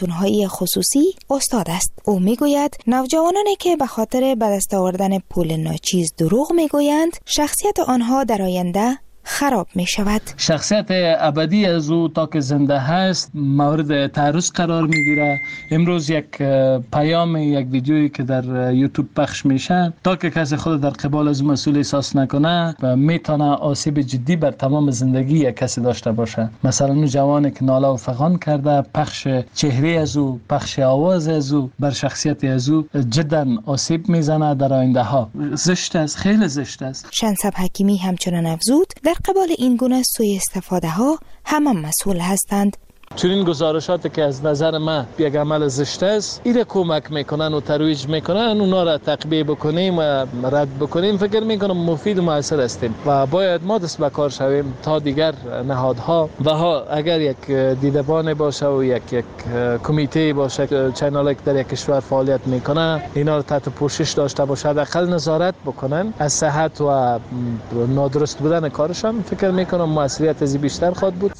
اونهای خصوصی استاد است. او میگوید نوجوانانی که به خاطر به دست آوردن پول ناچیز دروغ میگویند، شخصیت آنها در آینده خراب می شود. شخصیت ابدی از او تا که زنده هست مورد تعرض قرار می گیره. امروز یک پیام، یک ویدیویی که در یوتیوب پخش میشه، تا که کسی خود در قبال از مسئول احساس نکنه و میتونه آسیب جدی بر تمام زندگی یک کسی داشته باشه. مثلا اون جوانی که ناله و فغان کرده، پخش چهره از او، پخش آواز از او بر شخصیت از او جدا آسیب میزنه در آینده ها. زشت است، خیلی زشت است. شنسب حکیمی همچنان افزود در قبال این گونه سوء استفاده ها همه مسئول هستند. چنین گزارشاتی که از نظر من یک عمل زشت است، ایره کمک میکنن و ترویج میکنن، اونا را تقبیه بکنیم و رد بکنیم، فکر میکنم مفید و مؤثر هستیم و باید ما دست به کار شویم تا دیگر نهادها و اگر یک دیدبان باشه و یک کمیته باشه، چینل در یک کشور فعالیت میکنه، اینا را تحت پوشش داشته باشه، حداقل نظارت بکنن از صحت و نادرست بودن کارشان، فکر میکنم موثریت از بیشتر خواهد بود.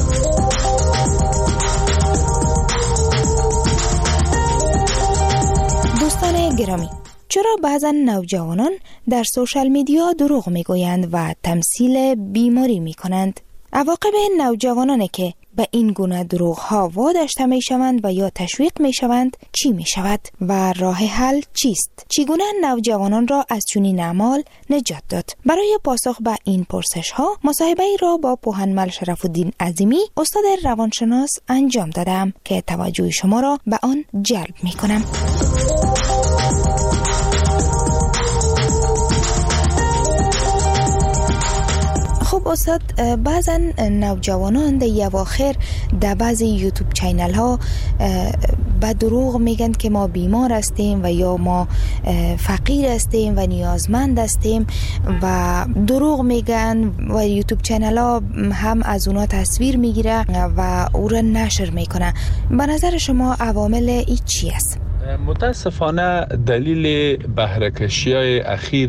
دوستان گرامی، چرا بعضا نوجوانان در سوشال میدیا دروغ میگویند و تمثیل بیماری میکنند؟ عواقب نوجوانانی که به این گونه دروغ ها واداشته می شوند و یا تشویق می شوند چی می شود و راه حل چیست؟ چگونه نوجوانان را از چنین اعمال نجات داد؟ برای پاسخ به این پرسش ها مصاحبه ای را با پوهنمل شرف الدین عظیمی، استاد روانشناس انجام دادم که توجه شما را به آن جلب می کنم. خب استاد، بعضا نوجوانان در اواخر در بعضی یوتیوب چینل ها به دروغ میگن که ما بیمار هستیم و یا ما فقیر هستیم و نیازمند هستیم و دروغ میگن و یوتیوب چینل ها هم از اونا تصویر میگیره و او را نشر میکنه. به نظر شما عوامل این چی است؟ متاسفانه دلیل بهره‌کشی های اخیر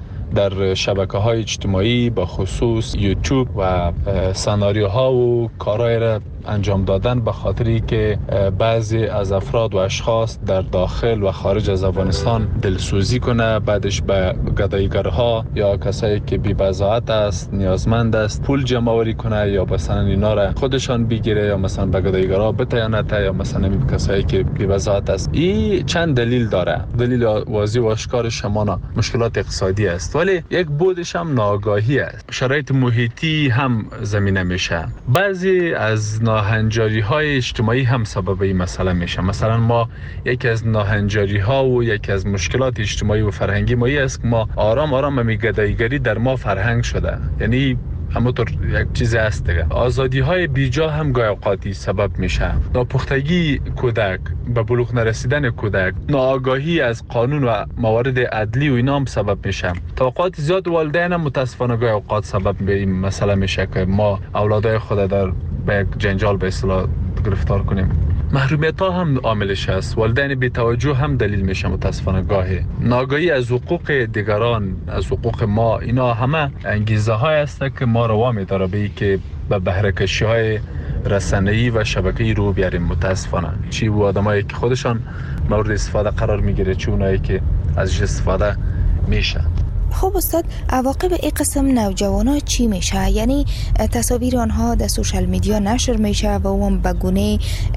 در شبکه‌های اجتماعی با خصوص یوتیوب و سناریوها و کارهای را انجام دادن به خاطری که بعضی از افراد و اشخاص در داخل و خارج از افغانستان دلسوزی کنه، بعدش به گداییگرها یا کسایی که بی‌بضاعت است، نیازمند است، پول جمع آوری کنه یا مثلا اینا را خودشان بگیره یا مثلا به گداییگرها بتیانه یا مثلا کسایی که بی‌بضاعت است. این چند دلیل داره. دلیل واضح و آشکار شمانا مشکلات اقتصادی است، ولی یک بودش هم ناآگاهی است. شرایط محیطی هم زمینه میشه. بعضی از ناهنجاری های اجتماعی هم سبب این مسئله میشه. مثلا ما یکی از ناهنجاری ها و یکی از مشکلات اجتماعی و فرهنگی ما است که ما آرام آرام گداییگری در ما فرهنگ شده. یعنی همونطور یک چیز هست دیگه. آزادی های بیجا هم گاهی اوقاتی سبب میشه. ناپختگی کودک، به بلوغ نرسیدن کودک، ناآگاهی از قانون و موارد عدلی و اینا هم سبب میشه. تا اوقات زیاد والدین هم متاسفانه گاهی اوقات سبب به این مسئله میشه که ما اولادای خود در به یک جنجال به اصطلاح گرفتار کنیم. محرومیت ها هم عاملش است. والدین بی توجه هم دلیل میشه متاسفانه گاهی. ناآگاهی از حقوق دیگران، از حقوق ما، اینا همه انگیزه های است که ما رو وامی داره به که به بهره‌کشی های رسانه‌ای و شبکه‌ای رو بیاریم. متاسفانه چی و آدمایی که خودشان مورد استفاده قرار میگیره، چی اونایی که ازش استفاده میشه. خب استاد، عواقب این قسم نوجوانا چی میشه؟ یعنی تصاویر آنها در سوشال میدیا نشر میشه و اون به گونه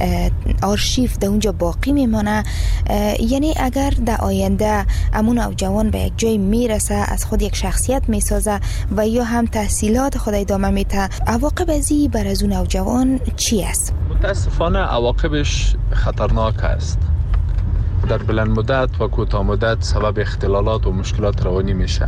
آرشیو در اونجا باقی میمانه. یعنی اگر در آینده امون نوجوان به یک جای میرسه، از خود یک شخصیت میسازه و یا هم تحصیلات خود ادامه میده، عواقب ازی بر از اون نوجوان چی است؟ متاسفانه عواقبش خطرناک است. در بلند مدت و کوتاه مدت سبب اختلالات و مشکلات روانی میشه.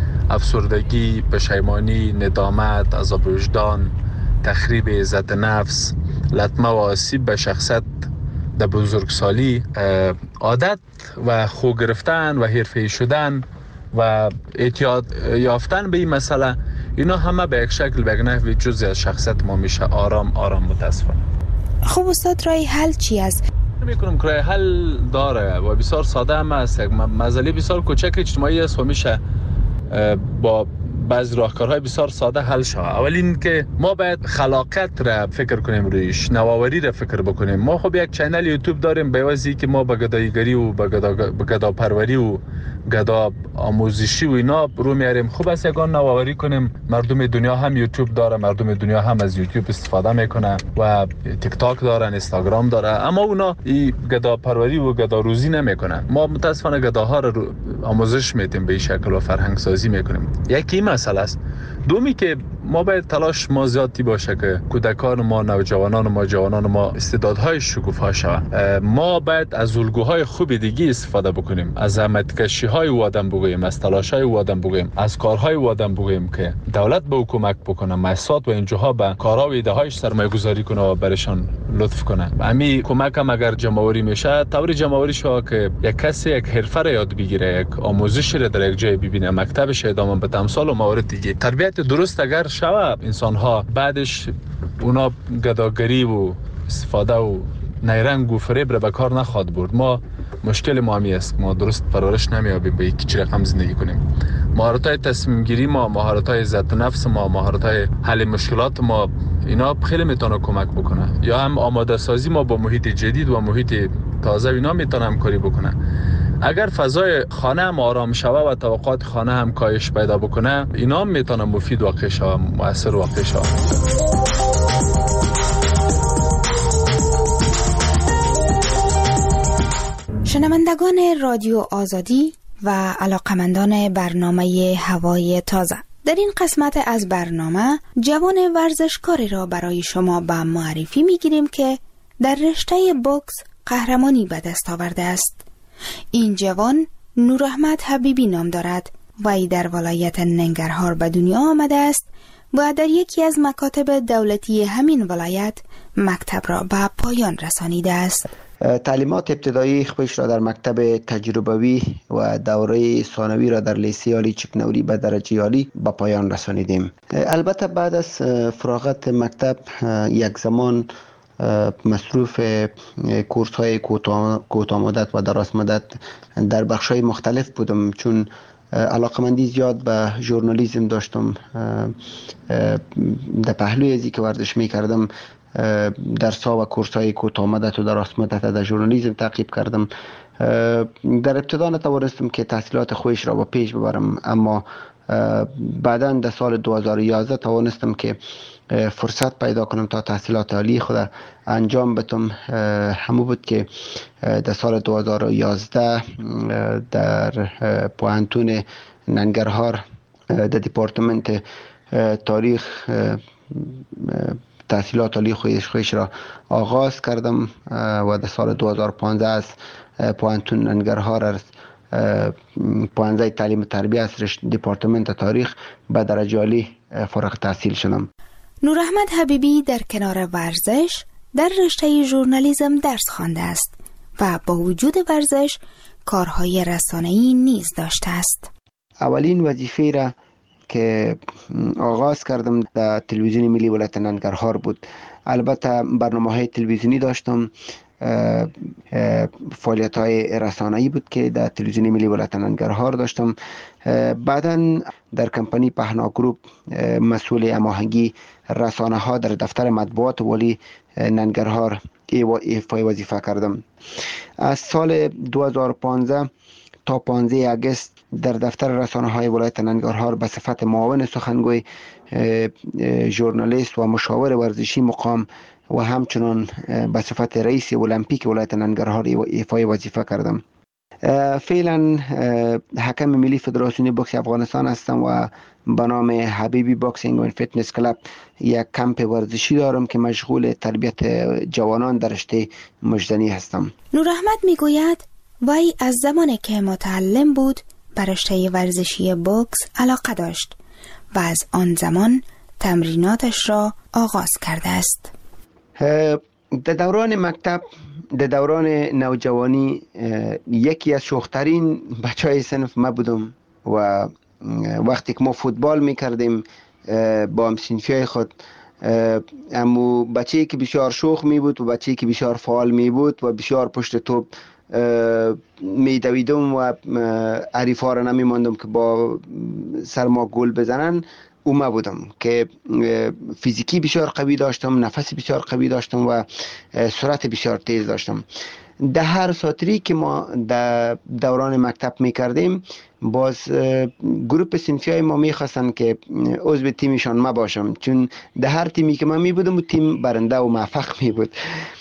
افسردگی، پشیمانی، ندامت، عذاب وجدان، تخریب عزت نفس، لطمه و آسیب به شخصیت در بزرگسالی، عادت و خو گرفتن و حرفه‌ای شدن و اعتیاد یافتن به این مسئله، اینا همه به یک شکل به یک نحوی جزئی از شخصیت ما میشه. آرام آرام متاسفانه. خب استاد، رای حل چی است؟ میکنم که رای حل داره و بسیار ساده هم است. یک مسئله بسیار کوچک اجتماعی است و میشه با بعض راهکارهای بسیار ساده حل شود. اولین که ما باید خلاقیت را فکر کنیم، رویش نوآوری را فکر بکنیم. ما خب یک چینل یوتیوب داریم به واسطه که ما به گداییگری و به گدا پروری و گدا آموزشی و اینا رو میاریم. خوب است یگان نوآوری کنیم. مردم دنیا هم یوتیوب داره، مردم دنیا هم از یوتیوب استفاده میکنه و تیک تاک دارن، اینستاگرام داره، اما اونا این گدا پروری و گدا روزی نمیکنن. ما متاسفانه گداها رو آموزش میدیم به این شکل و فرهنگ سازی میکنیم. یکی مسئله است. دومی که ما باید تلاش ما زیادی باشه که کودکان ما، نوجوانان ما، جوانان ما استعدادهای شکوفا شوند. ما باید از الگوهای خوب دیگه استفاده بکنیم، از زحمتکشی‌های او آدم بگوییم، از تلاش‌های او آدم بگوییم، از کارهای او آدم بگوییم که دولت به حکومت بکنه، مؤسسات و اینجاها به کارها و ایده‌هایش سرمایه‌گذاری کنه و برشان لطف کنه. همین کمک هم اگر جمع‌آوری میشه، طوری جمع‌آوری شود که یک کسی یک حرفه را یاد بگیره، یک آموزش را در یک جای ببینه، مکتبش ادامه بده، امثال و موارد دیگه. تربیت درست اگر شود انسان‌ها، بعدش اونا گداگری و استفاده و نیرنگ و فریب را به کار نخواد برد. ما مشکل ما همی است، ما درست پرورش نمیابیم به یک چه رقم زندگی کنیم. مهارت‌های تصمیم گیری ما، مهارت‌های عزت نفس ما، مهارت‌های حل مشکلات ما، اینا خیلی میتونه کمک بکنه. یا هم آماده سازی ما با محیط جدید و محیط تازه، اینا میتونه همکاری بکنه. اگر فضای خانه هم آرام شوه و توقعات خانه هم کاهش پیدا بکنه، اینا هم میتونه مفید واقع شوه، مؤثر واقع شوه. شنوندگان رادیو آزادی و علاقمندان برنامه هوای تازه، در این قسمت از برنامه جوان ورزشکاری را برای شما به معرفی میگیریم که در رشته بوکس قهرمانی به دست آورده است. این جوان نوراحمد حبیبی نام دارد و ای در ولایت ننگرهار به دنیا آمده است و در یکی از مکاتب دولتی همین ولایت مکتب را به پایان رسانیده است. تعلیمات ابتدایی خودش را در مکتب تجربوی و دوره ثانوی را در لیسه عالی چکنوری به درجه عالی به پایان رسانیدیم. البته بعد از فراغت مکتب یک زمان مصروف کورس های کوتاه مدت و دراز مدت در بخش های مختلف بودم، چون علاقمندی زیاد به ژورنالیسم داشتم. در پهلوی ازی که ورزش می کردم درس‌ها و کورس‌های کوتاه مدت و دراز مدت در ژورنالیسم تعقیب کردم. در ابتدا نتوانستم که تحصیلات خودش را با پیش ببرم، اما بعداً در سال 2011 توانستم که فرصت پیدا کنم تا تحصیلات عالی خود انجام بدم. همون بود که در سال 2011 در پوهنتون ننگرهار در دپارتمنت تاریخ تحصیلات عالی خودش را آغاز کردم و در سال 2015 از پوهنتون ننگرهار از پوهنځی تعلیم و تربیت از دپارتمنت تاریخ به درجه عالی فارغ التحصیل شدم. نوراحمد حبیبی در کنار ورزش در رشته ژورنالیسم درس خوانده است و با وجود ورزش کارهای رسانه‌ای نیز داشته است. اولین وظیفه را که آغاز کردم در تلویزیون ملی ولایت ننگرهار بود. البته برنامه‌های تلویزیونی داشتم، فعالیت‌های رسانه‌ای بود که در تلویزیون ملی ولایت ننگرهار داشتم. بعداً در کمپانی پهنا گروپ مسئول هماهنگی رسانه‌ها در دفتر مطبوعات والی ننگرهار ایفای وظیفه کردم. از سال 2015 تا 15 اگست در دفتر رسانه‌های ولایت ننگرهار به صفت معاون سخنگوی، ژورنالیست و مشاور ورزشی مقام و همچنان به صفت رئیس المپیک ولایت ننگرهار ایفای وظیفه کردم. فعلا حکم ملی فدراسیون بوکس افغانستان هستم و به نام حبیبی باکسینگ و فیتنس کلاب یک کمپ ورزشی دارم که مشغول تربیت جوانان در رشته مجدنی هستم. نوراحمد میگوید وی از زمانی که متعلم بود به رشته ورزشی بوکس علاقه داشت و از آن زمان تمریناتش را آغاز کرده است. در دوران مکتب، در دوران نوجوانی یکی از شوخترین بچهای صنف ما بودم و وقتی که ما فوتبال میکردیم با همسنفیای خود، اما بچه‌ای که بسیار شوخ می بود و بچه‌ای که بسیار فعال می بود و بسیار پشت توپ میدویدم و حریفا را نمیماندم که با سر ما گل بزنن. اومه بودم که فیزیکی بسیار قوی داشتم، نفس بسیار قوی داشتم و سرعت بسیار تیز داشتم. در هر ساتری که ما در دوران مکتب میکردیم باز گروپ صنفی های ما میخواستن که عضو تیمشان ما باشم، چون در هر تیمی که من میبودم و تیم برنده و موفق میبود.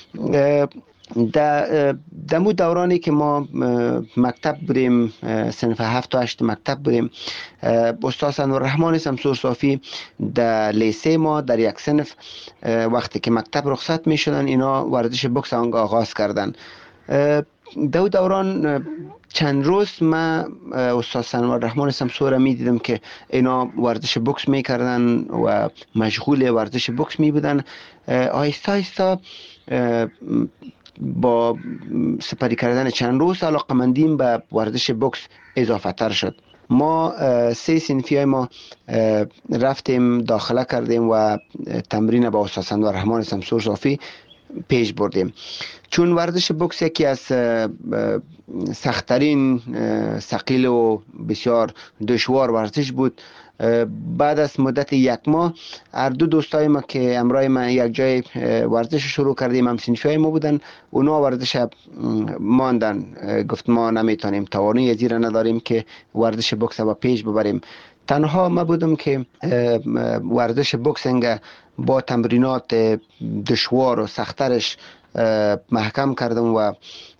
در مو دورانی که ما مکتب بودیم، صنف 7 و 8 مکتب بودیم، استاد انوالرحمن شمسور صافی در لیسه ما در یک صنف وقتی که مکتب رخصت میشدن اینا ورزش بوکس آغاز کردن. در دوران چند روز من استاد انوالرحمن شمسور می دیدم که اینا ورزش بوکس میکردن و مشغول ورزش بوکس می بودن. آهسته آهسته با سپری کردن چند روز علاقمندیم به ورزش بوکس اضافه تر شد. ما 3 صنفی های ما رفتیم داخله کردیم و تمرین با استاد انوالرحمن شمسور صافی پیش بردیم. چون ورزش بوکس یکی از سخت‌ترین، ثقیل و بسیار دشوار ورزش بود، بعد از مدت 1 ماه هر دو دوستای ما که همراه من یک جای ورزش شروع کردیم، هم صنفی ما بودن، اونا ورزش ماندن، گفت ما نمیتونیم، توانایی زیرا نداریم که ورزش بوکس با پیش ببریم. تنها ما بودم که ورزش بوکسینگ با تمرینات دشوار و سخت‌ترش محکم کردم و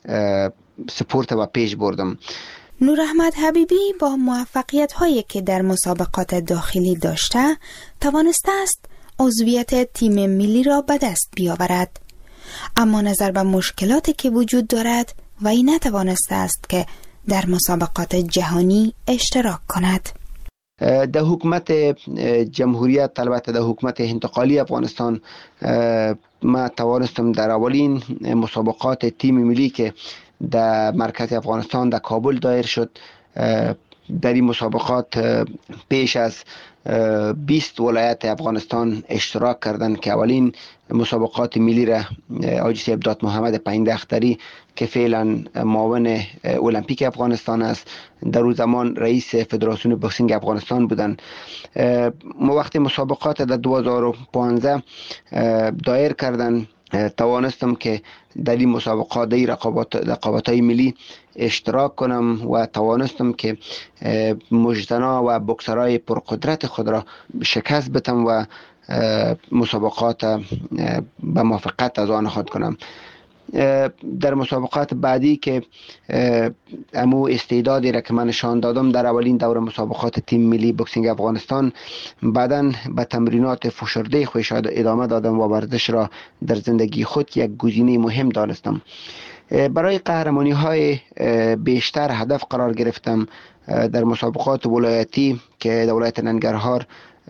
سپورت و پیش بردم. نور احمد حبیبی با موفقیت هایی که در مسابقات داخلی داشته توانسته است عضویت تیم ملی را به دست بیاورد، اما نظر به مشکلاتی که وجود دارد و این نتوانسته است که در مسابقات جهانی اشتراک کند. در حکومت جمهوریت، البته در حکومت انتقالی افغانستان، ما توانستم در اولین مسابقات تیم ملی که در مرکز افغانستان در کابل دایر شد، در این مسابقات پیش از 20 ولایت افغانستان اشتراک کردند که اولین مسابقات ملی را حاجی صاحب دات محمد پایندختری که فعلا معاون المپیک افغانستان است، در اون زمان رئیس فدراسیون بوکسینگ افغانستان بودند. ما وقتی مسابقات در 2015 دایر کردن توانستم که در این مسابقات در رقابت‌های ملی اشتراک کنم و توانستم که مجدنا و بوکسرای پرقدرت خود را شکست بدم و مسابقات به موفقیت از آن خود کنم. در مسابقات بعدی که امو استعدادی را که من نشان دادم در اولین دور مسابقات تیم ملی بوکسینگ افغانستان، بعداً به تمرینات فشرده خودش ادامه دادم و ورزش را در زندگی خود یک گزینه مهم دانستم. برای قهرمانی های بیشتر هدف قرار گرفتم. در مسابقات ولایتی که در ولایت ننگرهار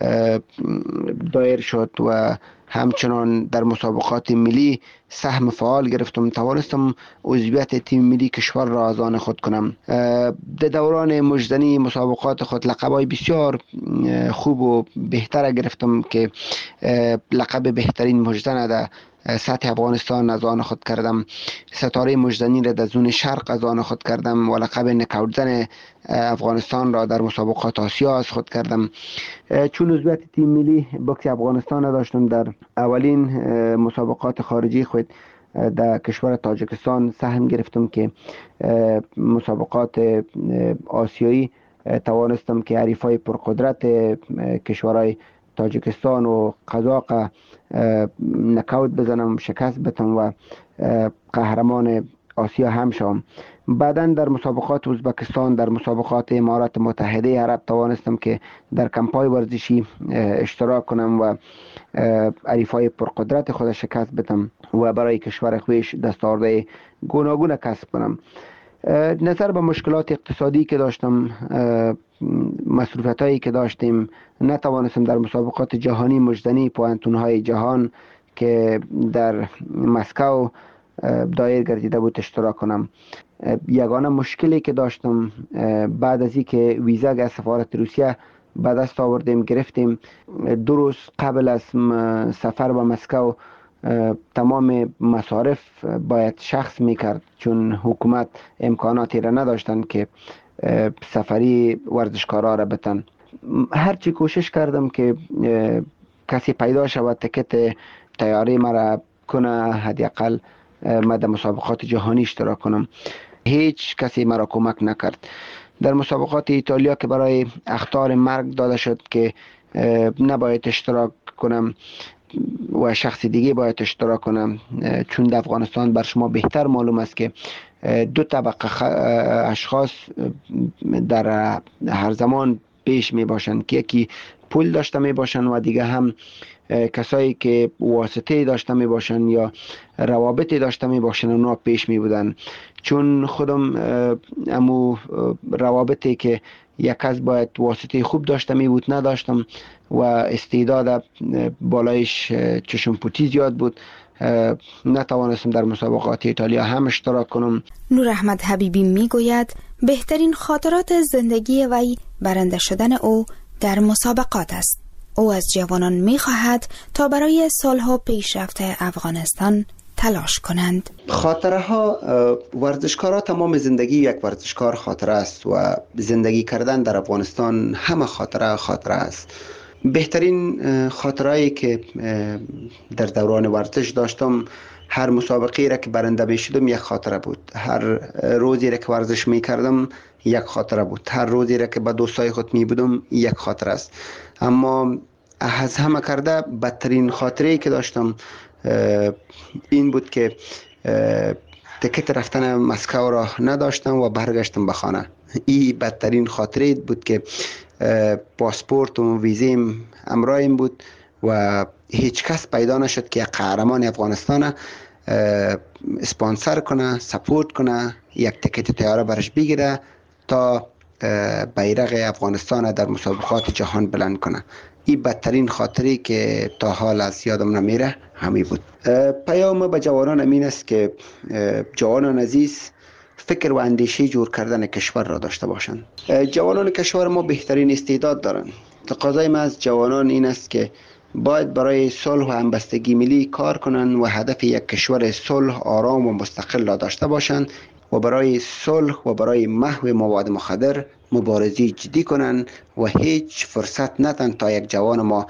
دایر شد و همچنان در مسابقات ملی سهم فعال گرفتم، توانستم عضویت تیم ملی کشور را از آن خود کنم. در دوران مجدنی مسابقات خود لقب‌های بسیار خوب و بهتر گرفتم که لقب بهترین مجدن در سطح افغانستان از آن خود کردم، ستاره مجدنی را در زون شرق از آن خود کردم و لقب نکاوتزن افغانستان را در مسابقات آسیا از خود کردم. چون عضویت تیم ملی بوکس افغانستان را داشتم، در اولین مسابقات خارجی خود در کشور تاجیکستان سهم گرفتم که مسابقات آسیایی توانستم که حریفای پرقدرت کشورهای تاجیکستان و قزاق نکاوت بزنم، شکست بدم و قهرمان آسیا هم شوم. بعداً در مسابقات ازبکستان، در مسابقات امارات متحده عرب توانستم که در کمپای ورزشی اشتراک کنم و حریفای پرقدرت خود شکست بدم و برای کشور خویش دستاوردهای گوناگون کسب کنم. نظر به مشکلات اقتصادی که داشتم، مصروفیت هایی که داشتیم، نتوانستم در مسابقات جهانی مجدنی پوانتونهای جهان که در مسکو دایر گردیده بود اشتراک کنم. یگانه مشکلی که داشتم بعد از اینکه ویزا از سفارت روسیه به دست آوردیم گرفتیم، 2 روز قبل از سفر به مسکو تمام مصارف باید شخص میکرد، چون حکومت امکاناتی را نداشتند که سفری ورزشکارا را بتن. هرچی کوشش کردم که کسی پیدا شود تکت تیاری مرا کنه، حداقل من در مسابقات جهانی اشتراک کنم. هیچ کسی مرا کمک نکرد. در مسابقات ایتالیا که برای اخطار مرگ داده شد که نباید اشتراک کنم و شخص دیگه باید اشتراک کنم، چون در افغانستان بر شما بهتر معلوم است که دو طبقه اشخاص در هر زمان پیش می باشند که یکی پول داشته می باشند و دیگه هم کسایی که واسطه داشته می باشند یا روابطی داشته می باشند اونا پیش می بودن. چون خودم امو روابطی که یک کس باید واسطه خوب داشته می بود نداشتم و استعداد بالایش چشم پوتی زیاد بود، نتوانستم در مسابقات ایتالیا هم اشتراک کنم. نور احمد حبیبی می گوید بهترین خاطرات زندگی وی برنده شدن او در مسابقات است. او از جوانان می خواهد تا برای صلح و پیشرفت افغانستان تلاش کنند. خاطره ها، ورزشکارا تمام زندگی یک ورزشکار خاطره است و زندگی کردن در افغانستان همه خاطره است. بهترین خاطرهایی که در دوران ورزش داشتم، هر مسابقه را که برنده می شدم یک خاطره بود، هر روزی را که ورزش می کردم یک خاطره بود، هر روزی را که با دوستای خود می بودم یک خاطره است. اما از همه کرده بدترین خاطره‌ای که داشتم این بود که تکت رفتن مسکو را نداشتم و برگشتم به خانه. این بدترین خاطره بود که پاسپورت و ویزیم همراهم بود و هیچ کس پیدا نشد که یک قهرمان افغانستان اسپانسر کنه، سپورت کنه، یک تکت طیاره برش بگیره تا بیرق افغانستان در مسابقات جهان بلند کنه. این بدترین خاطری که تا حال از یادم نمیره همین بود. پیام به جوانان امین است که جوانان عزیز فکر و اندیشه جور کردن کشور را داشته باشند. جوانان کشور ما بهترین استعداد دارند. تقاضای ما از جوانان این است که باید برای صلح و همبستگی ملی کار کنند و هدف یک کشور صلح، آرام و مستقل را داشته باشند و برای صلح و برای محو مواد مخدر مبارزه جدی کنند و هیچ فرصت ندن تا یک جوان ما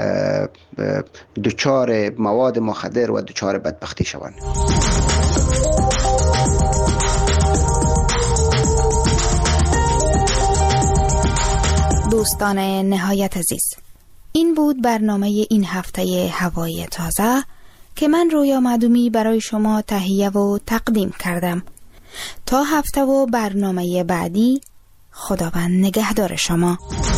دچار مواد مخدر و دچار بدبختی شوند. دوستان نهایت عزیز، این بود برنامه این هفته هوای تازه که من رویا معدومی برای شما تهیه و تقدیم کردم. تا هفته و برنامه بعدی، خداوند نگهدار شما.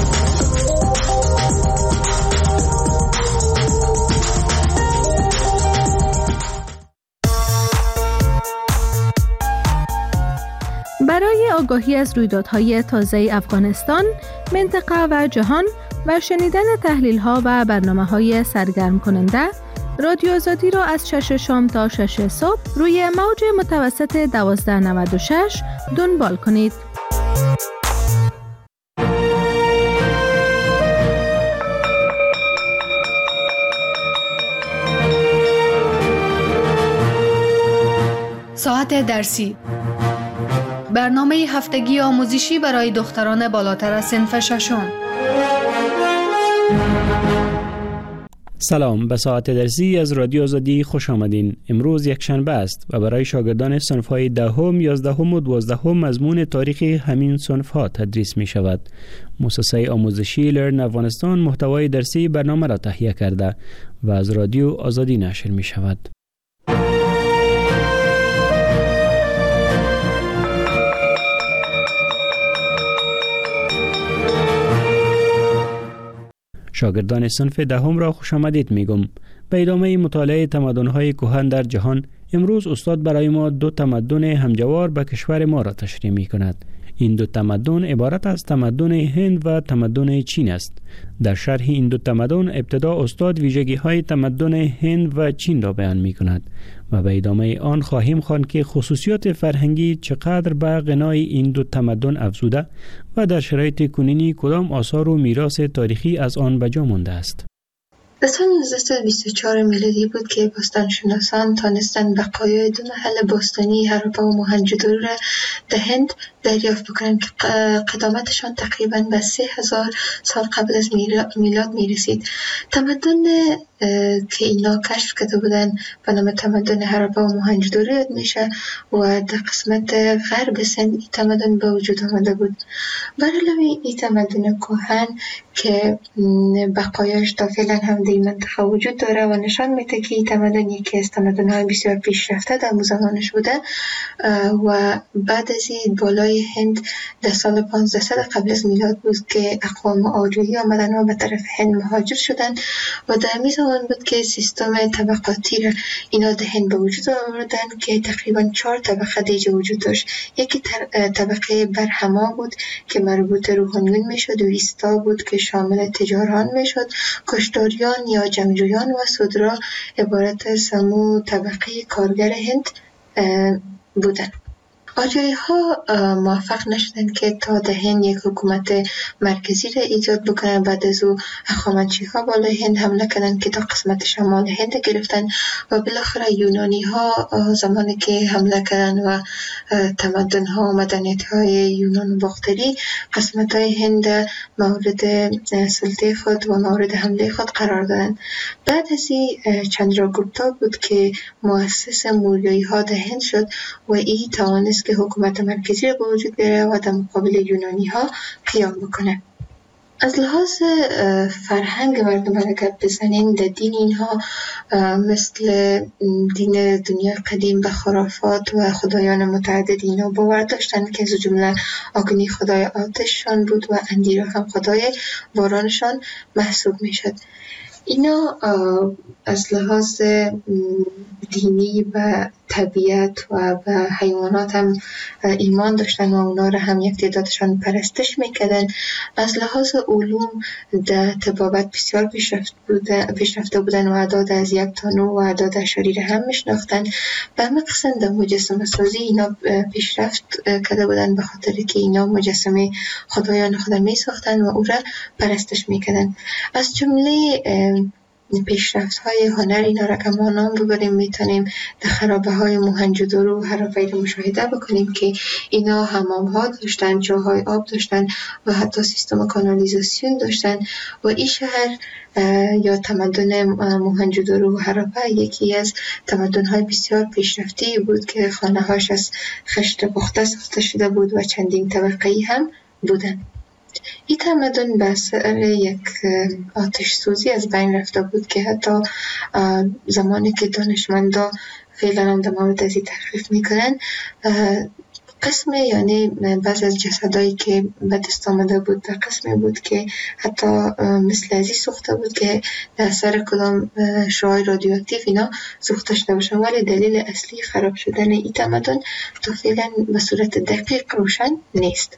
برای آگاهی از رویدادهای تازه افغانستان، منطقه و جهان و شنیدن تحلیل‌ها و برنامه‌های سرگرم کننده، رادیو آزادی را از 6 شام تا 6 صبح روی موج متوسط 1296 دنبال کنید. ساعت درسی، برنامه هفتگی آموزشی برای دختران بالاتر از صنف ششم. سلام، به ساعت درسی از رادیو آزادی خوش آمدین. امروز یک شنبه است و برای شاگردان صنف‌های 10ام، 11ام و 12ام مضمون تاریخ همین صنف‌ها تدریس می شود. مؤسسه آموزشی لرن افغانستان محتوای درسی برنامه را تهیه کرده و از رادیو آزادی نشر می شود. شاگردان صنف 10ام را خوش آمدید میگم. به ادامه مطالعه تمدن‌های کهن در جهان، امروز استاد برای ما 2 تمدن همجوار به کشور ما را تشریح می‌کند. این 2 تمدن عبارت از تمدن هند و تمدن چین است. در شرح این 2 تمدن ابتدا استاد ویژگی‌های تمدن هند و چین را بیان می‌کند و به ادامه آن خواهیم خواند که خصوصیات فرهنگی چقدر به غنای این 2 تمدن افزوده و در شرایط کنونی کدام آثار و میراث تاریخی از آن به جا مانده است. در سال 1924 میلادی بود که باستانشناسان تانستند بقایای دو محل باستانی هراپا و موهنجودارو را در هند دریافت بکنند که قدامتشان تقریباً به 3000 سال قبل از میلاد میرسید. تمدن که اینا کشف کرده بودن به نام تمدن هراپا و موهنجودارو یاد میشه و در قسمت غرب سند این تمدن به وجود آمده بود. برای این تمدن کهن که بقایاش تا فعلا هم در منطقه وجود داره و نشان میده که این تمدن یکی از تمدن‌های بسیار پیشرفته در اون زمانش بوده و بعد از این بالای هند در سال 1500 قبل از میلاد بود که اقوام آریایی آمدن و به طرف هند مهاجر شدن و در همین زمان بود که سیستم طبقاتی را اینا در هند به وجود آوردن که تقریبا 4 طبقه دیگه وجود داشت. یکی طبقه برهما بود که مربوط روحانیون میشد و ویستا بود که شامل تجاران میشد، کشتاریان یا جنگجویان و سودرا عبارت از سمو طبقه کارگر هند بودن. آریایی ها موفق نشدند که تا در هند یک حکومت مرکزی را ایجاد بکنند. بعد از او هخامنشی ها بالای هند حمله کردند که تا قسمت شمال هند گرفتن و بالاخره یونانی ها زمانی که حمله کردند و تمدن ها و مدنیت های یونان باختری قسمت های هند مورد سلطه خود و مورد حمله خود قرار دادند. بعد از این چندراگوپتا بود که مؤسس موریایی ها در هند شد و این توانست که حکومت مرکزی را به وجود بیاره و در مقابل یونانی ها قیام بکنه. از لحاظ فرهنگ مردم اگر بزنیم در دین اینها مثل دین دنیا قدیم به خرافات و خدایان متعدد اینا باور داشتند که از جمله آگنی خدای آتششان بود و اندیرا هم خدای بارانشان محسوب می شد. اینا از لحاظ دینی و طبیعت و به حیوانات هم ایمان داشتن و اونا را هم یک تعدادشان پرستش میکردن. از لحاظ علوم در طبابت بسیار پیشرفته بودن و اعداد از 1 تا 9 و اعداد اعشاری را هم میشناختن. به همه قسم در مجسمه سازی اینا پیشرفت کرده بودن به خاطر که اینا مجسمه خدایان خود میساختن و او را پرستش میکردن. از جمله پیشرفت های هنر اینا را که ما نام ببریم میتونیم در خرابه های موهنجودارو و هراپا را مشاهده بکنیم که اینا حمام ها داشتن، جاهای آب داشتن و حتی سیستم کانالیزاسیون داشتن و این شهر یا تمدن موهنجودارو و هراپا یکی از تمدن های بسیار پیشرفته بود که خانه هاش از خشت پخته ساخته شده بود و چندین طبقه‌ای هم بودن. این تمدن به اثر یک آتش سوزی از بین رفته بود که حتی زمانی که دانشمندا فعلا هم در مورد از این تحقیق میکنن قسم یعنی بعض از جسدایی که به دست آمده بود در قسمی بود که حتی مثل ازی سوخته بود که در اثر کدام شعاع رادیواکتیو اینا سوخته شده باشن، ولی دلیل اصلی خراب شدن این تمدن تا فعلا به صورت دقیق روشن نیست.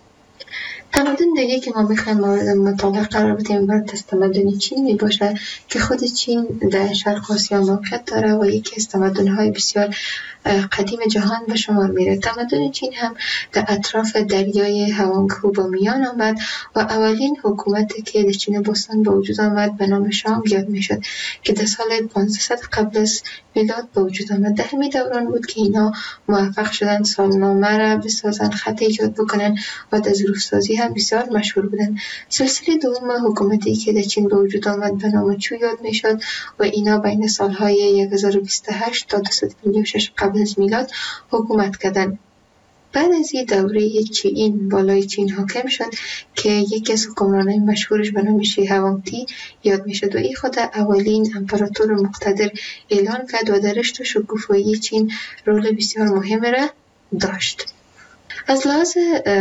تمدن دیگه که ما بخوایم مورد مطالعه قرار بدیم باید از تمدن چین می باشه که خود چین در شرق آسیا موقعیت داره و یکی از تمدن‌های بسیار قدیم جهان به شمار میره. تمدن چین هم در اطراف دریای هوانگهو با میان آمد و اولین حکومتی که در چین باستان به وجود آمد به نام شانگ یاد میشد که در سال 1500 قبل از میلاد به وجود آمد. در همین دوران بود که اینا موفق شدن سالنامه را بسازن، خط ایجاد بکنن و در ظروف‌سازی هم بسیار مشهور بودن. سلسله دوم حکومتی که در چین به وجود آمد به نام چو یاد میشد و اینا بین سالهای 1028 تا 256 قبل از میلاد حکومت کردند. بعد از این دوره چین بالای چین حاکم شد که یکی از حکمرانای مشهورش به نام شی هوانگتی یاد میشد و این خود اولین امپراتور مقتدر اعلان کرد و در رشد و شکوفایی چین رول بسیار مهم را داشت. از لحاظ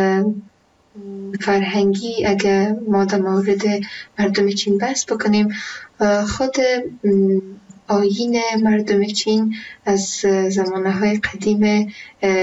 فرهنگی اگر ما در مورد مردم چین بحث بکنیم، خود آیین مردم چین از زمانه‌های قدیم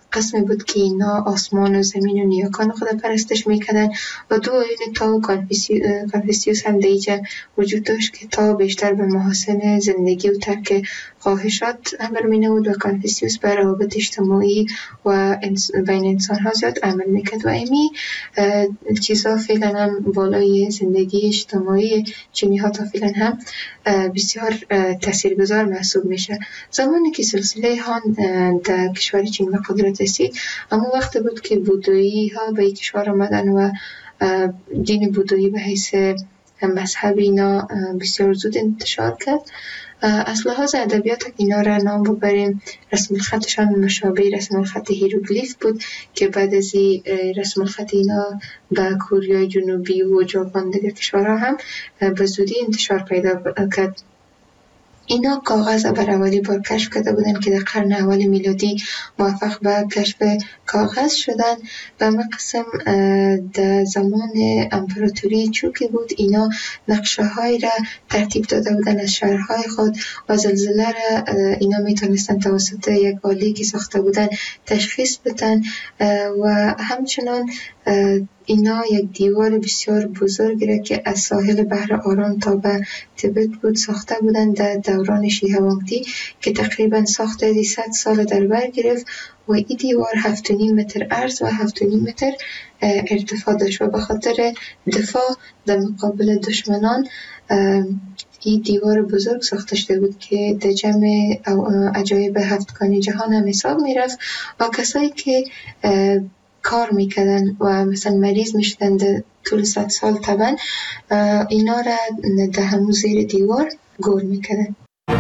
قسمی بود که اینا آسمان و زمین و نیاکان خود پرستش میکردن و دو آیین تا و کنفوسیوس هم دیجا وجود داشت که تا بیشتر به محاسن زندگی و ترک خواهشات عمل مینود و کنفوسیوس بر روابط اجتماعی و بین انسان ها زیاد عمل میکرد و امی چیزا فعلا هم بالای زندگی اجتماعی چینی ها تا فعلا هم بسیار تاثیرگذار محسوب میشه. زمانی که سلسله هان در کشور چین به قدرت رسید اما وقت بود که بودایی ها به کشور آمدن و دین بودایی به حیث مذهب اینا بسیار زود انتشار کرد. از لحاظ ادبیات اینا را نام ببریم رسم الخطشان مشابه رسم الخط هیروگلیف بود که بعد از رسم الخط اینا به کره جنوبی و ژاپن دیگر کشورها هم به زودی انتشار پیدا کرد. اینا کاغذ بر اولی بار کشف کرده بودن که در قرن اول میلادی موفق به کشف کاغذ شدن و اما قسم در زمان امپراتوری چوکی بود اینا نقشه های را ترتیب داده بودن از شهرهای خود و زلزله را اینا میتونستن توسط یک آلی که ساخته بودن تشخیص بدن و همچنان اینا یک دیوار بسیار بزرگی را که از ساحل بحر آرام تا به تبت بود ساخته بودند در دوران شیه وانگتی که تقریبا ساخته 100 سال در بر گرفت و این دیوار 7.5 متر عرض و 7.5 متر ارتفاع داشت و به خاطر دفاع در مقابل دشمنان این دیوار بزرگ ساخته شده بود که در جمع عجایب هفتگانی جهان هم حساب می رفت و کسایی که کار میکردن و مثلا مریض میشدن در طول 100 سال طبعا اینا را در همون زیر دیوار گور میکردن.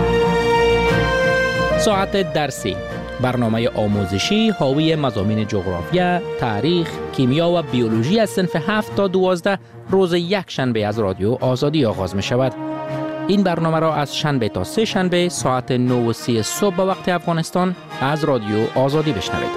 ساعت درسی، برنامه آموزشی حاوی مضامین جغرافیا، تاریخ، کیمیا و بیولوژی از صنف 7 تا 12 روز یک شنبه از رادیو آزادی آغاز می شود. این برنامه را از شنبه تا سه شنبه ساعت 9:30 صبح به وقت افغانستان از رادیو آزادی بشنوید.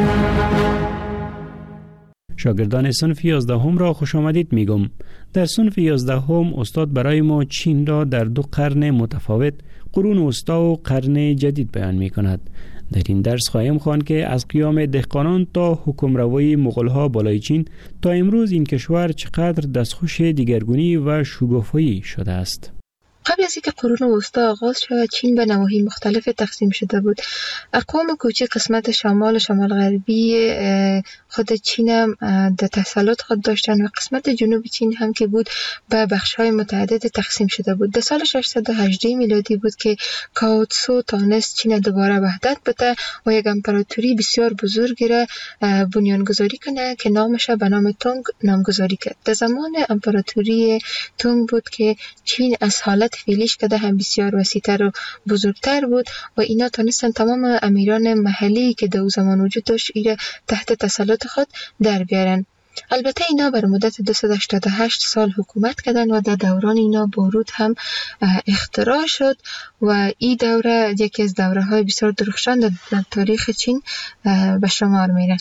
شاگردان صنف 11 را خوش آمدید میگم. در صنف 11 استاد برای ما چین را در 2 قرن متفاوت، قرون وسطا و قرن جدید بیان می کند. در این درس خواهیم خواند که از قیام دهقانان تا حکمروی مغول‌ها بالای چین تا امروز این کشور چقدر دستخوش دیگرگونی و شگفت‌هایی شده است. قبل از اینکه قرون وسطا آغاز شود چین به نواحی مختلف تقسیم شده بود. اقوام کوچک قسمت شمال غربی خود چین هم در تسلط خود داشتن و قسمت جنوب چین هم که بود به بخش‌های متعدد تقسیم شده بود. در سال 618 میلادی بود که کاو تسو تانست چین دوباره وحدت بده و یک امپراتوری بسیار بزرگی را بنیانگذاری کنه که نامش به نام تونگ نامگذاری کرد. در زمان امپراتوری تونگ بود که چین از حالت فعلیش که هم بسیار وسیع‌تر و بزرگتر بود و اینا تونستن تمام امیران محلی که در زمان وجود داشت ایره تحت تسلط خود در بیارن. البته اینا بر مدت 288 سال حکومت کردن و در دوران اینا بارود هم اختراع شد و این دوره یکی از دوره‌های بسیار درخشان در تاریخ چین به شمار میره.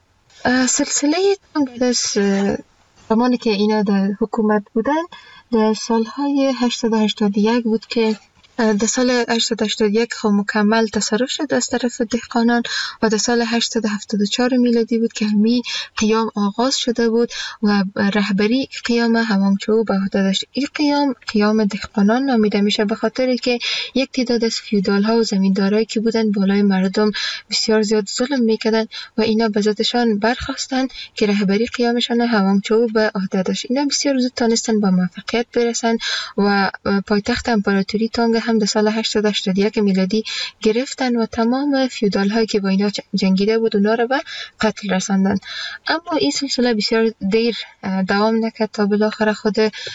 سلسله تونگ از زمانی که اینا در حکومت بودن در سالهای 881 بود که در سال 881 مکمل تصرف شد از طرف دهقانان و در سال 874 میلادی بود که همی قیام آغاز شده بود و رهبری قیام هوانگچو به عهده داشت. این قیام دهقانان نامیده میشه به خاطر که یک تعداد از فیودال ها و زمیندارایی که بودن بالای مردم بسیار زیاد ظلم میکردن و اینا به ذاتشان برخواستن که رهبری قیامشان هوانگچو به عهده داشت. اینا بسیار زود تونستن به موفقیت برسن و پایتخت امپراتوری تونگ هم در سال 881 میلادی گرفتن و تمام فیودال هایی که با اینا جنگیده بود اونا را به قتل رساندن. اما این سلسله بسیار دیر دوام نکرد تا بالاخره خود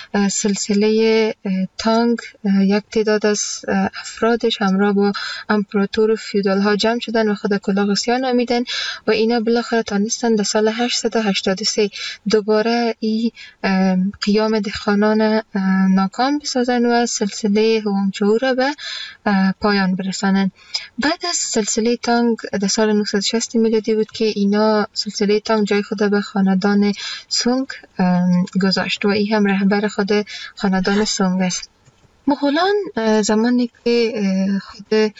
سلسله تانگ یک تعداد از افرادش همراه با امپراتور و فیودال ها جمع شدن و خود کلاغسیا نامیدن و اینا بالاخره تانستن در سال 883 دوباره این قیام دهقانان ناکام بسازن و سلسله هوانگچو را به پایان برسانن. بعد از سلسله تانگ در سال 960 میلادی بود که اینا سلسله تانگ جای خود به خاندان سونگ گذاشت و این هم رهبر خود خاندان سونگ است. مغولان زمانی که خود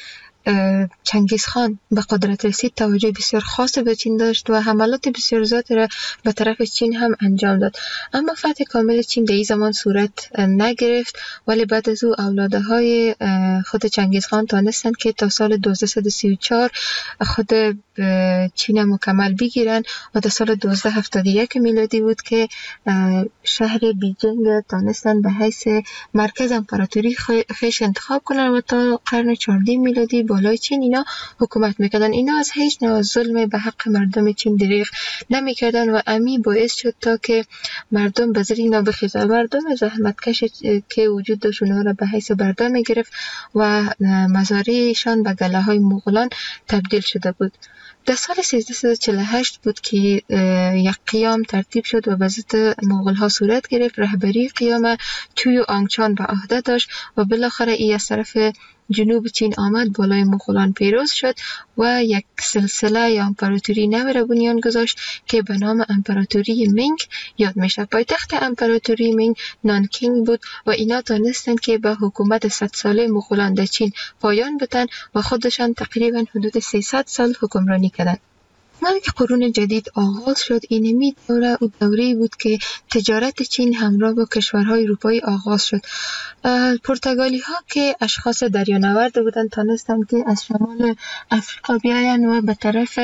چنگیز خان به قدرت رسید توجه بسیار خاص به چین داشت و حملات بسیار زیادی را به طرف چین هم انجام داد. اما فتح کامل چین در این زمان صورت نگرفت، ولی بعد از او اولادهای خود چنگیز خان تانستند که تا سال 1234 خود چین مکمل بگیرن و در سال 1271 میلادی بود که شهر بیجینگ تانستند به حیث مرکز امپراتوری خیش انتخاب کنن و تا قرن 14 میلادی بالای چین اینا حکومت میکردن. اینا از هیچ نوع ظلم به حق مردم چین دریغ نمیکردن و امی باعث شد تا که مردم به زیر اینا بخیزن. مردم زحمتکش که وجود داشت اونها را به حیث بردار میگرفت و مزارعشان به گله های مغولان تبدیل شده بود. در سال 1348 بود که یک قیام ترتیب شد و به ضد مغول ها صورت گرفت. رهبری قیام چوی آنگچان به عهده داشت و بالاخره ای از طرف جنوب چین آمد، بالای مغولان پیروز شد و یک سلسله یا امپراتوری نو را بنیان گذاشت که به نام امپراتوری مینگ یاد میشه. پایتخت امپراتوری مینگ نانکینگ بود و اینا تانستند که به حکومت 100 ساله مغولان در چین پایان بدن و خودشان تقریبا حدود 300 سال حکمرانی کردند. زمانی که قرون جدید آغاز شد، اینمی دوره بود که تجارت چین همراه با کشورهای اروپایی آغاز شد. پرتغالی ها که اشخاص دریانورد بودند تانستند که از شمال افریقا بیاین و به طرف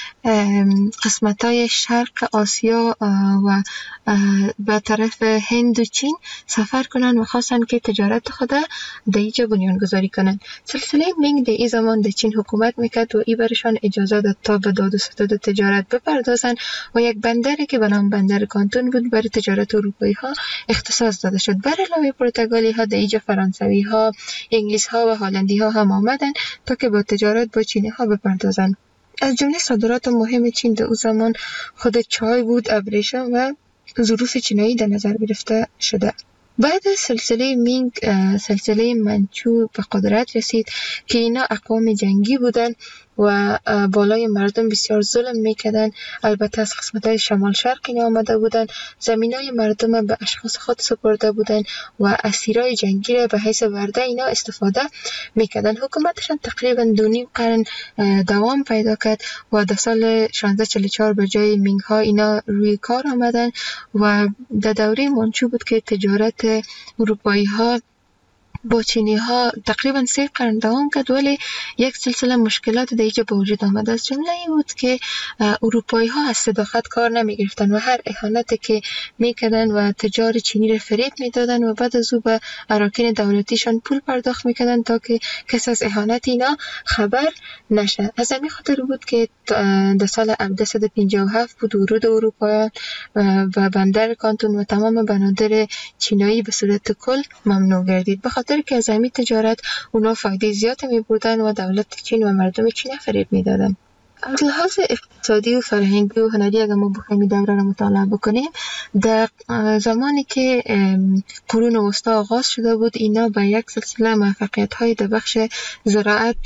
قسمت‌های شرق آسیا و به طرف هند و چین سفر کنند و خواستند که تجارت خود در اینجا بنیان گذاری کنند. سلسله مینگ در این زمان در چین حکومت میکرد و این برشان اجازه داد تا به داد و ستد تجارت بپردازند و یک بندری که به نام بندر کانتون بود برای تجارت اروپایی ها اختصاص داده شد. بر علاوه پرتغالی ها در اینجا فرانسوی ها، انگلیس ها و هلندی ها هم آمدند تا که با تجارت با چینی ها بپردازند. از جمله صادرات مهم چین در اون زمان خود چای بود، ابریشم و ظروف چینایی در نظر گرفته شده. بعد از سلسله مینگ سلسله منچو به قدرت رسید که اینا اقوام جنگی بودن و بالای مردم بسیار ظلم میکردن. البته از قسمت‌های شمال شرق اینا آمده بودن، زمینای مردم به اشخاص خود سپرده بودن و اسیرای جنگی را به حیث ورده اینا استفاده میکردن. حکومتشان تقریبا 2.5 قرن دوام پیدا کرد و در سال 1644 به جای مینگ ها اینا روی کار آمدن و در دوره منچو بود که تجارت اروپایی ها با چینی ها تقریبا 3 قرن دوام کرد، ولی یک سلسله مشکلات در اینجا به وجود آمد. از جمله این بود که اروپایی ها از صداقت کار نمی گرفتن و هر اهانتی که میکردن و تجار چینی را فریب میدادن و بعد از او به اراکین دولتیشان پول پرداخت میکردن تا که کس از اهانت اینا خبر نشه. از همین خاطر بود که در سال 1957 بود ورود اروپاییان و بندر کانتون و تمام بنادر چینایی به صورت کل ممنوع گردید، به خاطر که از همین تجارت اونا فایده زیاد می بردن و دولت چین و مردم چین فریب می دادن. از لحاظ اقتصادی و فرهنگی و هنری اگر ما بخوایم این دوره را مطالعه بکنیم، در زمانی که قرون وسطا آغاز شده بود اینا به یک سلسله موفقیت‌های در بخش زراعت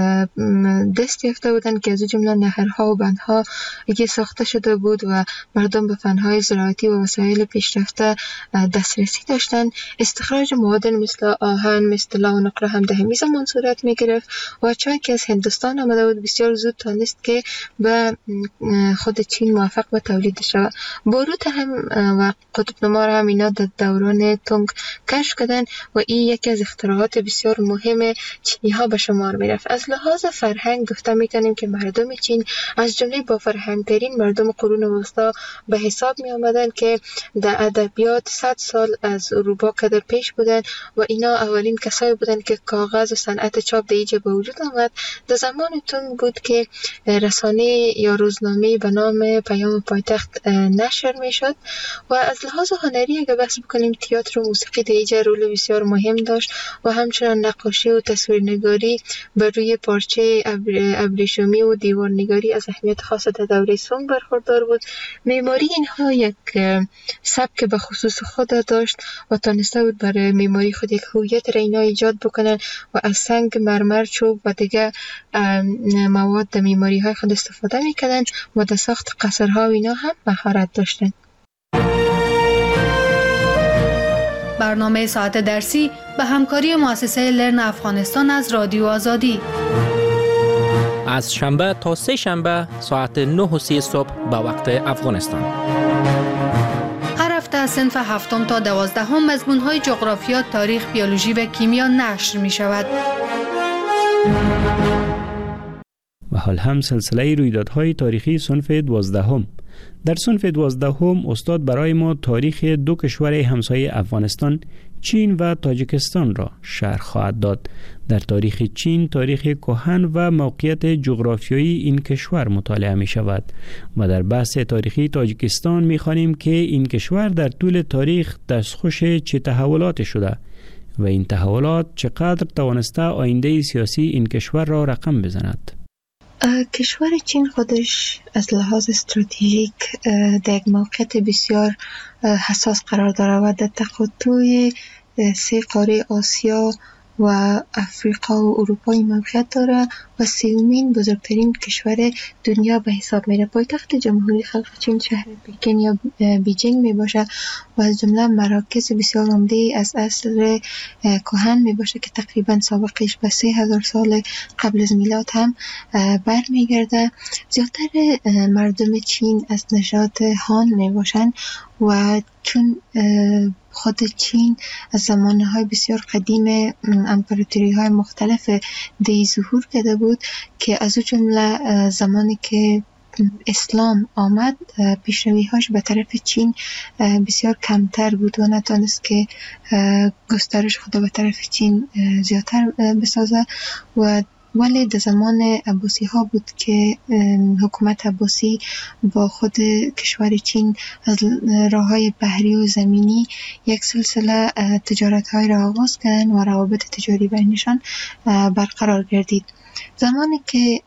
دست یافته بودند که از جمله نهرها و بندها که ساخته شده بود و مردم به فن‌های زراعتی و وسایل پیشرفته دسترسی داشتند. استخراج معادن مثل آهن، مثل لا و نقره هم در همین زمان صورت می‌گرفت و چای که از هندوستان آمده بود بسیار زود تانست که به خود چین موفق به تولید شود. باروت هم و قطب‌نما هم اینا در دوران تونگ کشف کردن و این یکی از اختراعات بسیار مهم چینی ها به شمار می رفت. از لحاظ فرهنگ گفته می کنیم که مردم چین از جمله با فرهنگ ترین مردم قرون وسطا به حساب می آمدن که در ادبیات 100 سال از اروپا قدر پیش بودن و اینا اولین کسایی بودن که کاغذ و صنعت چاپ در اینجا به وجود آمد. در زمان تونگ بود که رسانه یا روزنامه به نام پیام پایتخت نشر می شد و از لحاظ هنری اگر بحث بکنیم تئاتر و موسیقی در اینجا رول بسیار مهم داشت و همچنان نقاشی و تصویرنگاری بر روی پارچه ابریشمی و دیوارنگاری از اهمیت خاص در دوره سونگ برخوردار بود. معماری اینها یک سبک به خصوص خود داشت و تانسته بود برای معماری خود یک هویت را اینا ایجاد بکنن و از سنگ، مرمر، چوب و دیگر مواد در معماری های خود استفاده میکردن و در ساخت قصرها و اینا هم مهارت داشتن. برنامه ساعت درسی به همکاری مؤسسه لرن افغانستان از رادیو آزادی. از شنبه تا سه شنبه ساعت 9:30 صبح به وقت افغانستان. هر هفته صنف 7 تا 12 مضمون‌های جغرافیا، تاریخ، بیولوژی و کیمیا نشر می‌شود. و حال هم سلسله رویدادهای تاریخی صنف 12. در صنف 12 استاد برای ما تاریخ دو کشور همسایه افغانستان، چین و تاجیکستان را شرح خواهد داد. در تاریخ چین تاریخ کهن و موقعیت جغرافیایی این کشور مطالعه می شود و در بحث تاریخی تاجیکستان می خوانیم که این کشور در طول تاریخ دستخوش چه تحولاتی شده و این تحولات چقدر توانسته آینده سیاسی این کشور را رقم بزند. کشور چین خودش از لحاظ استراتژیک در یک موقعیت بسیار حساس قرار دارد و در تقاطع 3 قاره آسیا و افریقا و اروپا موقعیت دارد و 3مین بزرگترین کشور دنیا به حساب میره. پایتخت جمهوری خلق چین شهر پکن یا بیجینگ می باشه و از جمله مراکز بسیار عمده از عصر کهن می باشه که تقریبا سابقش به 3000 سال قبل از میلاد هم برمیگرده. زیادتر مردم چین از نژاد هان می باشن و چون خود چین از زمانهای بسیار قدیم امپراتوری های مختلف دی ظهور کرده بود که از او جمله زمانی که اسلام آمد پیشروی هاش به طرف چین بسیار کمتر بود و نتونست که گسترش خود به طرف چین زیادتر بسازه ولی در زمان عباسی ها بود که حکومت عباسی با خود کشور چین از راه های بحری و زمینی یک سلسله تجارت های را آغاز کردن و روابط تجاری بینشان برقرار گردید. زمانی که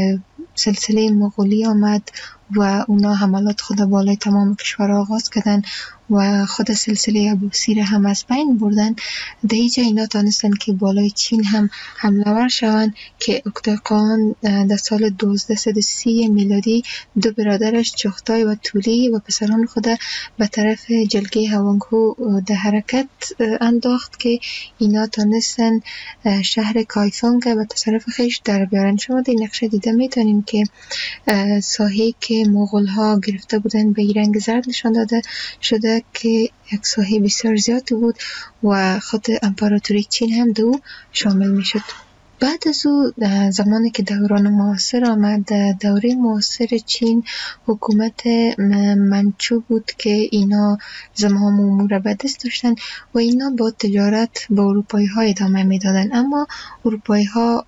سلسله مغولی آمد و اونا حملات خود بالای تمام کشور آغاز کردن و خود سلسله عباسی را هم از بین بردن، در اینجا اینا تانستن که بالای چین هم حمله ور شوند که اکتاقان در سال 1230 میلادی 2 برادرش چغتای و تولی و پسران خود به طرف جلگه هوانگهو در حرکت انداخت که اینا تانستن شهر کایفونگ به تصرف خیش در بیارن. شما در نقشه دیده میتونیم که ساحه که مغول ها گرفته بودن به رنگ زرد نشان داده شده که یک ساحه بسیار زیادی بود و خود امپراتوری چین هم دو شامل می شد. بعد از او زمانی که دوران معاصر آمد، دوره معاصر چین حکومت منچو بود که اینا زمام امور به دست داشتن و اینا با تجارت با اروپایی ها ادامه می دادن، اما اروپایی ها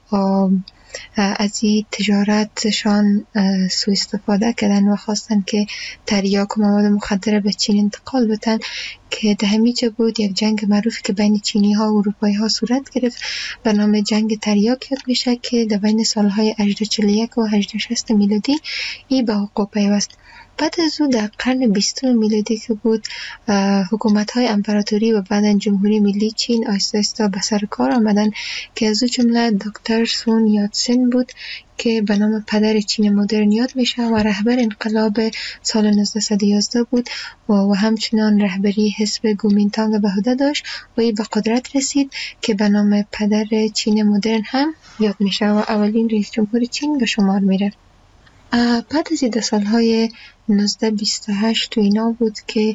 از این تجارتشان سوء استفاده کردن و خواستن که تریاک و مواد مخدر به چین انتقال بدن که در همیجا بود یک جنگ معروفی که بین چینی ها و اروپایی ها صورت گرفت به نام جنگ تریاک یاد میشه که در بین سالهای 1841 و 1860 میلادی ای به وقوع پیوست. بعد از او در قرن 20 میلادی که بود حکومت های امپراتوری و بعداً جمهوری ملی چین آهسته آهسته به سر کار آمدن که از او جمله دکتر سون یاتسن بود که به نام پدر چین مدرن یاد میشه و رهبر انقلاب سال 1911 بود و همچنان رهبری حزب کومینتانگ به عهده داشت و این به قدرت رسید که به نام پدر چین مدرن هم یاد میشه و اولین رئیس جمهور چین به شمار میره. بعد از این سالهای 1928 تو اینا بود که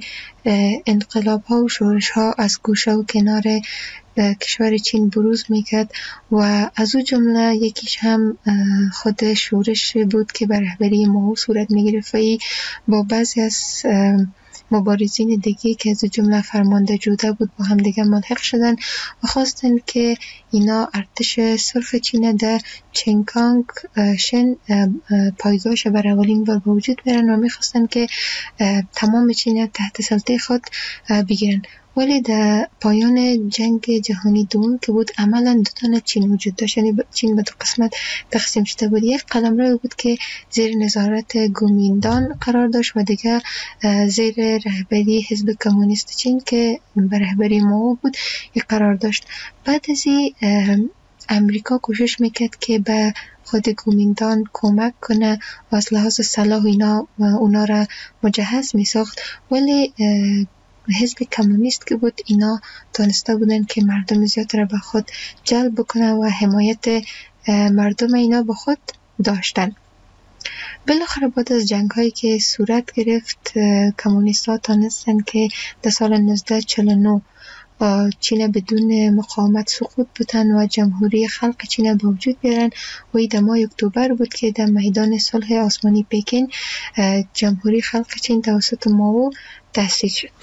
انقلاب ها و شورش ها از گوشه و کنار کشور چین بروز میکرد و از او جمله یکیش هم خود شورش بود که به رهبری ماو صورت میگرفت و با بعضی از مبارزین دیگه که از جمله فرمانده جوده بود با هم دیگه ملحق شدن و خواستن که اینا ارتش سرخ چین در چنکانگ شن پایگاهش بر اولین بار به وجود بیارن و میخواستن که تمام چین تحت سلطه خود بگیرن. ولی در پایان جنگ جهانی دوم که بود عملا دو تا چین وجود داشت، یعنی چین به 2 قسمت تقسیم شده بود. یک قلمرو بود که زیر نظارت کومینتان قرار داشت و دیگه زیر رهبری حزب کمونیست چین که به رهبری ماو بود قرار داشت. بعد از این امریکا کوشش میکرد که به خود کومینتان کمک کنه و از لحاظ سلاح اونا را مجهز میساخت، ولی حزب کمونیست که بود اینا تانسته بودن که مردم زیاد را به خود جلب بکنه و حمایت مردم اینا به خود داشتند. بالاخره بعد از جنگ هایی که صورت گرفت کمونیست‌ها تانستن که در سال 1949 چین بدون مقاومت سقوط بودن و جمهوری خلق چین به وجود بیارن و این در ماه اکتبر بود که در میدان صلح آسمانی پکین جمهوری خلق چین توسط مائو تأسیس شد.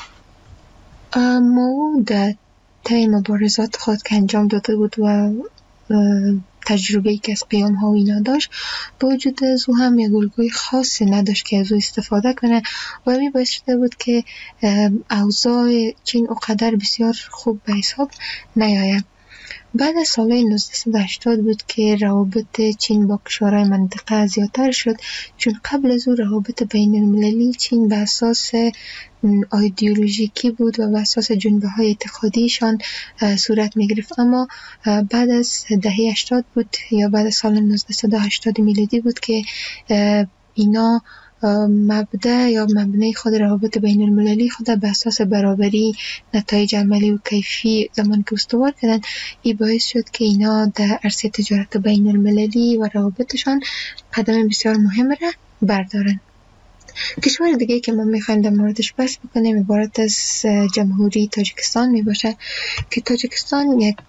مائو در طی مبارزات خود که انجام داده بود و تجربه‌ای که از قیام ها و اینا داشت، با وجود از او هم یک الگوی خاصی نداشت که از او استفاده کنه و همین باعث شده بود که اوضاع چین اونقدر بسیار خوب به حساب نیاید. بعد از سال 1980 بود که روابط چین با کشورهای منطقه زیادتر شد، چون قبل از او روابط بین المللی چین به اساس ایدئولوژیکی بود و به اساس جنبه های اعتقادیشان صورت می گرفت. اما بعد از دهه 80 بود یا بعد از سال 1980 میلادی بود که اینا مبدأ یا مبنای خود روابط بین المللی خود به اساس برابری، نتایج عملی و کیفی زمان که استوار کردن، این باعث شد که اینا در عرصه تجارت بین المللی و روابطشان قدم بسیار مهم را بردارن. کشور دیگه که ما میخوایم در موردش بحث بکنیم عبارت از جمهوری تاجیکستان می باشه که تاجیکستان یک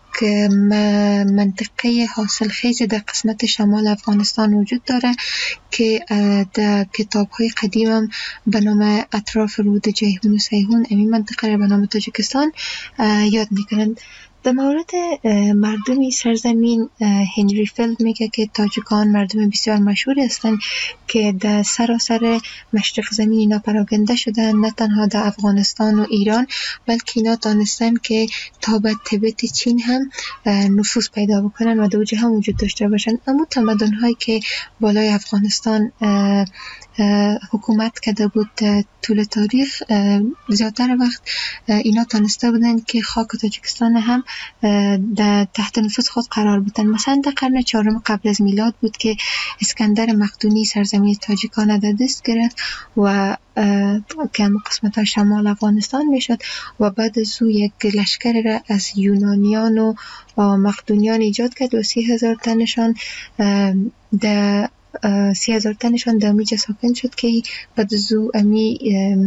منطقه حاصلخیز در قسمت شمال افغانستان وجود داره که در کتاب‌های قدیم هم به نام اطراف رود جیهون و سیهون این منطقه را به نام تاجیکستان یاد میکنند. در مورد مردمی سرزمین هنری فیلد میگه که تاجیکان مردم بسیار مشهوری هستند که در سراسر مشرق زمین اینا پراکنده شدن، نه تنها در افغانستان و ایران بلکه اینا تانستن که تا به تبت چین هم نفوذ پیدا بکنن و در اوج هم وجود داشته باشن. اما تمدن هایی که بالای افغانستان حکومت کرده بود طول تاریخ، زیادتر وقت اینا تانسته بودن که خاک تاجیکستان هم در تحت نفوذ خود قرار بدن. مثلا در قرن 4 قبل از میلاد بود که اسکندر مقدونی سرزمین تاجیکان در دست گرفت و که هم قسمت شمال افغانستان میشد و بعد از او یک لشکر را از یونانیان و مقدونیان ایجاد کرد و 30,000 تنشان در 30,000 تنشان در امیجا ساکن شد که بعد از او امی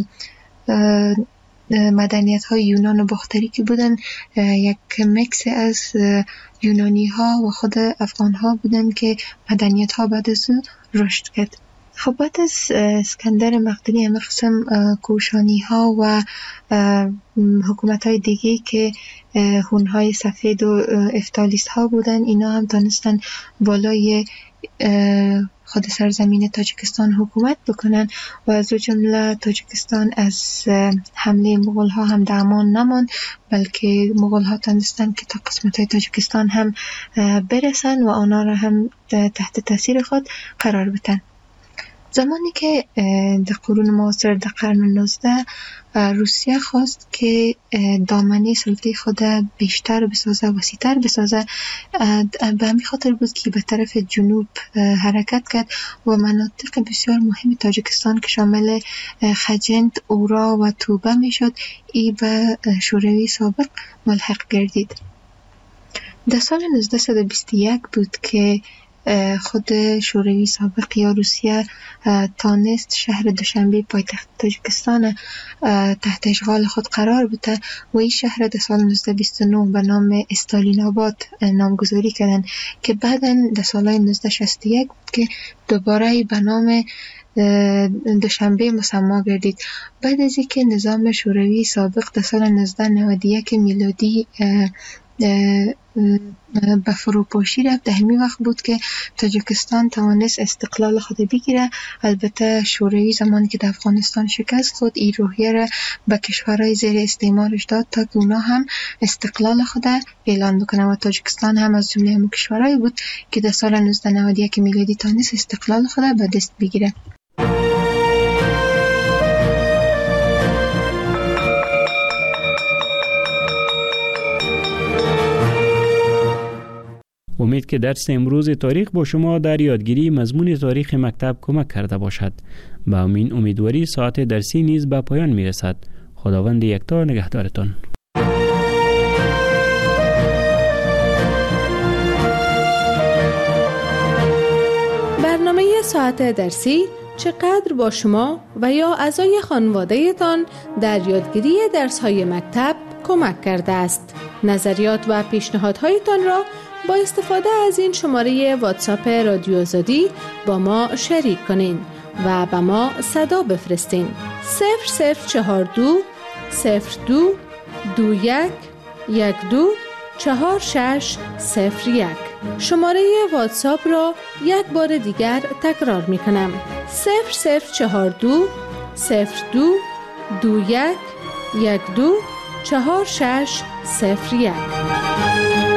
مدنیت های یونان و باختری که بودن یک مکس از یونانی ها و خود افغان ها بودن که مدنیت ها بعد از او رشد کرد. خب بعد از اسکندر مقدونی همه قسم کوشانی ها و حکومت های دیگه که هون های سفید و افتالیست ها بودن، اینا هم تانستن بالای خود سرزمین تاجیکستان حکومت بکنن و از جمله تاجیکستان از حمله مغول ها هم در امان نمان، بلکه مغول ها تانستن که تا قسمت های تاجیکستان هم برسن و آنها را هم تحت تاثیر خود قرار بدن. زمانی که در قرون معاصر در قرن 19 روسیه خواست که دامنه سلطه خود بیشتر بسازه، وسیع‌تر بسازه، به همین خاطر بود که به طرف جنوب حرکت کرد و مناطق بسیار مهم تاجیکستان که شامل خجند، اورا و توبه می شد ای به شوروی سابق ملحق گردید. در سال 1921 بود که خود شوروی سابق یا روسیه تانست شهر دوشنبه پایتخت تاجیکستان تحت اشغال خود قرار بده و این شهر در سال 1929 به نام استالین آباد نامگذاری کردن که بعداً در سال 1961 بود که دوباره به نام دوشنبه مسما گردید. بعد از اینکه نظام شوروی سابق در سال 1991 میلادی به فروپاشی رفت، در همین وقت بود که تاجیکستان توانست استقلال خود بگیره. البته شوروی زمانی که در افغانستان شکست خود این روحیه را به کشورهای زیر استعمارش داد تا که اونا هم استقلال خود اعلان بکنه و تاجیکستان هم از جمله همون کشورهایی بود که در سال 1991 میلادی تانست استقلال خود به دست بگیره. امید که درس امروز تاریخ با شما در یادگیری مضمون تاریخ مکتب کمک کرده باشد. با امین امیدواری ساعت درسی نیز به پایان می رسد. خداوند یکتا نگهدارتان. ساعت درسی چقدر با شما و یا اعضای خانواده تان در یادگیری درس‌های مکتب کمک کرده است. نظریات و پیشنهادهایتان را با استفاده از این شماره واتساپ رادیو آزادی با ما شریک کنین و به ما صدا بفرستین. 0042 02 21 12 4601. شماره واتساپ را یک بار دیگر تکرار می کنم. 0042 02 21 12 4601.